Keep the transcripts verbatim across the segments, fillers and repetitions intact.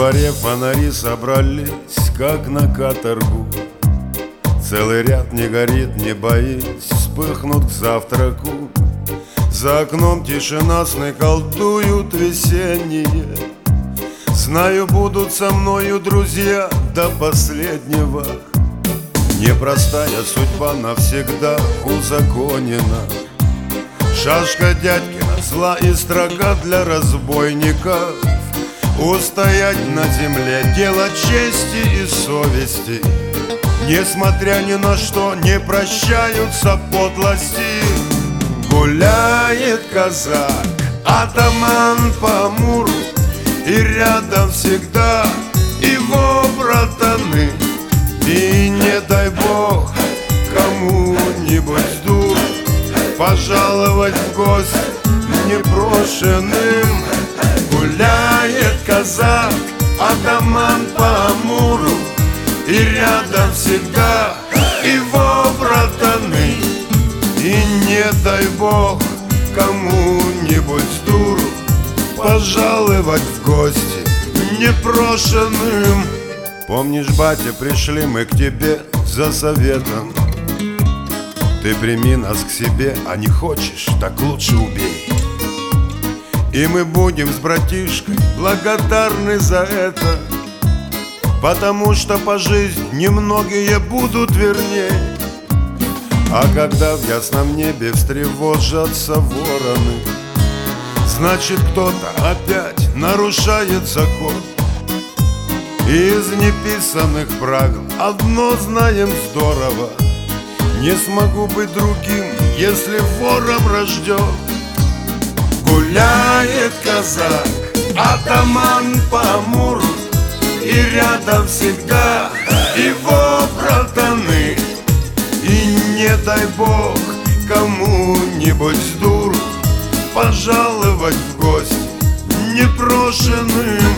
дворе фонари собрались, как на каторгу. Целый ряд не горит, не боись, вспыхнут к завтраку. За окном тишина, сны колдуют весенние. Знаю, будут со мною друзья до последнего. Непростая судьба навсегда узаконена. Шашка дядькина, зла и строга для разбойников. Устоять на земле, дело чести и совести. Несмотря ни на что, не прощаются подлости. Гуляет казак, атаман по Амуру, и рядом всегда его братаны. И не дай бог кому-нибудь с дуру пожаловать в гости непрошенным. Гуляет казак, атаман по Амуру, и рядом всегда его братаны. И не дай бог кому-нибудь с дуру пожаловать в гости непрошенным. Помнишь, батя, пришли мы к тебе за советом. Ты прими нас к себе, а не хочешь, так лучше убей. И мы будем с братишкой благодарны за это, потому что по жизни немногие будут верней. А когда в ясном небе встревожатся вороны, значит, кто-то опять нарушает закон. Из неписанных правил одно знаем здорово: не смогу быть другим, если вором рожден. Гуляет казак, атаман по Амуру, и рядом всегда его братаны. И не дай бог кому-нибудь с дуру пожаловать в гости непрошенным.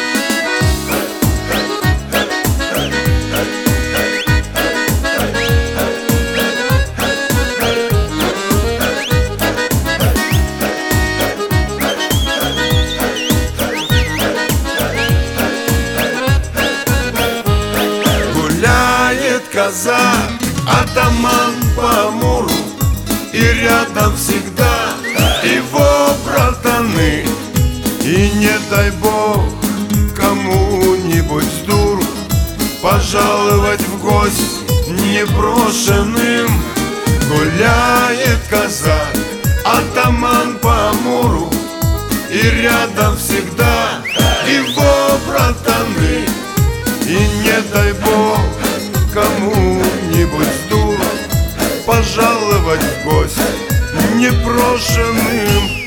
Казак, атаман по Амуру, и рядом всегда его братаны. И не дай бог кому-нибудь с дуру пожаловать в гости непрошенным. Гуляет казак, атаман по Амуру, и рядом всегда его братаны. И не дай бог кому-нибудь с дуру пожаловать в гости непрошенным.